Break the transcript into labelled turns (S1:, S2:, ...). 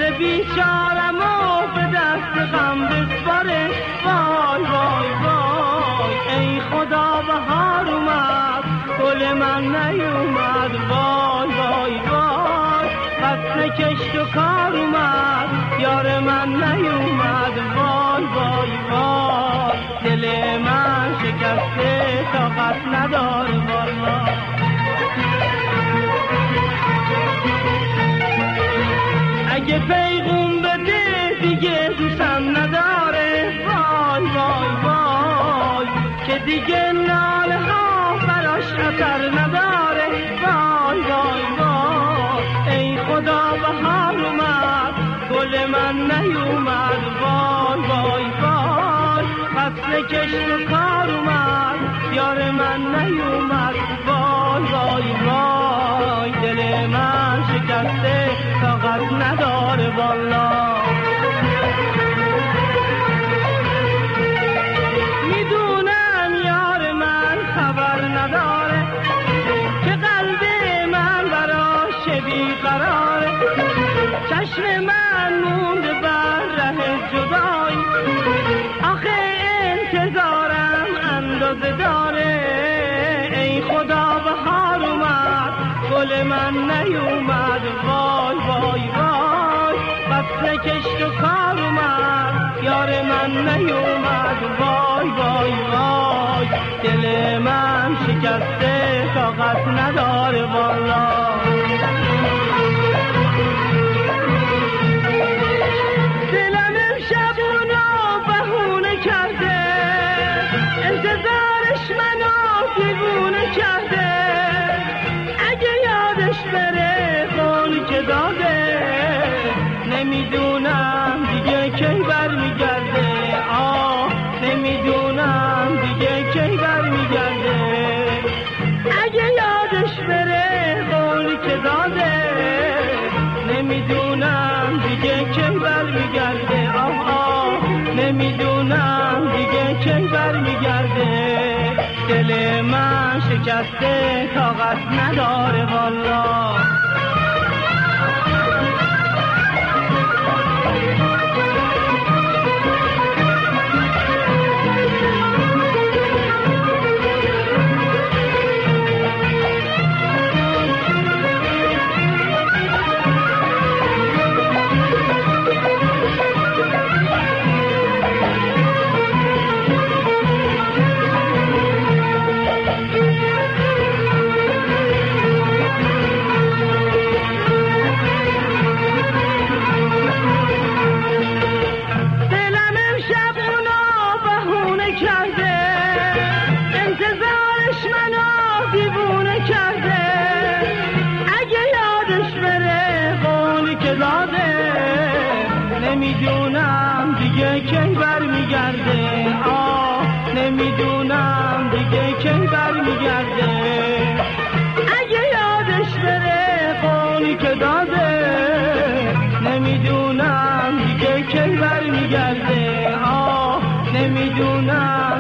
S1: دل بیچارم و به دست غم بسپاره. وای وای وای ای خدا بهار اومد گل من نیومد. وای وای وای فصل کشت و کار اومد یار من نیومد. وای وای وای دل من شکسته طاقت نداره والا. اگه پیغون بده دیگه دوستم نداره. وای وای وای که دیگه ناله ها براش اثر نداره. وای وای وای ای خدا بهار اومد گل من نیومد. وای وای وای فصل کشت و کار اومد یار من نیومد. وای وای وای دل من شکسته طاقت نداره والا. میدونم یار من خبر نداره که قلب من براش بیقراره. چشم من مونده بر ره جدایی آخه انتظارم اندازه داره. ای خدا بهار اومد گل من نیومد. وای وای وای فصل کشت و کار اومد یار من نیومد. وای وای وای دل من شکسته طاقت نداره والا. دلم امشب اونو بهونه کرده انتظارش منو دیوونه کرده. اگه یادش بره قولی که داده نمیدونم دیگه کی برمیگرده. نمیدونم دیگه کی برمیگرده. اگه یادش بره قولی که داده نمیدونم دیگه کی برمیگرده. نمیدونم دیگه کی برمیگرده. دل من شکسته طاقت نداره والا. نمیدونم دیگه کی برمیگرده. نمیدونم دیگه کی برمیگرده. اگه یادش بره قولی که داده نمیدونم دیگه کی برمیگرده. نمیدونم